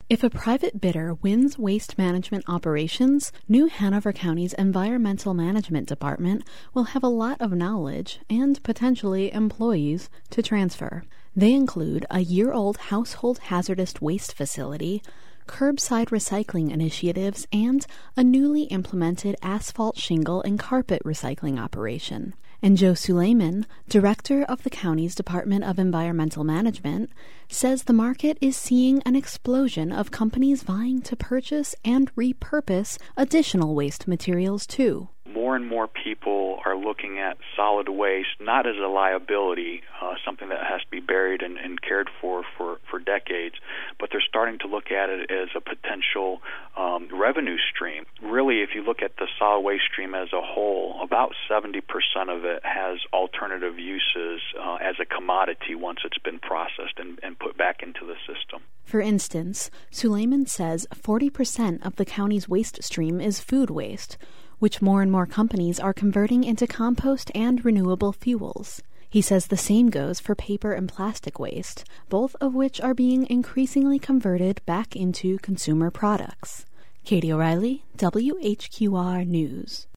If a private bidder wins waste management operations, New Hanover County's Environmental Management Department will have a lot of knowledge and potentially employees to transfer. They include a year-old household hazardous waste facility, curbside recycling initiatives, and a newly implemented asphalt shingle and carpet recycling operation. And Joe Suleiman, director of the county's Department of Environmental Management, says the market is seeing an explosion of companies vying to purchase and repurpose additional waste materials too. More and more people are looking at solid waste not as a liability, something that has to be buried and cared for decades, but they're starting to look at it as a potential revenue stream. Really, if you look at the solid waste stream as a whole, about 70% of it has alternative uses as a commodity once it's been processed and put back into the system. For instance, Suleiman says 40% of the county's waste stream is food waste, which more and more companies are converting into compost and renewable fuels. He says the same goes for paper and plastic waste, both of which are being increasingly converted back into consumer products. Katie O'Reilly, WHQR News.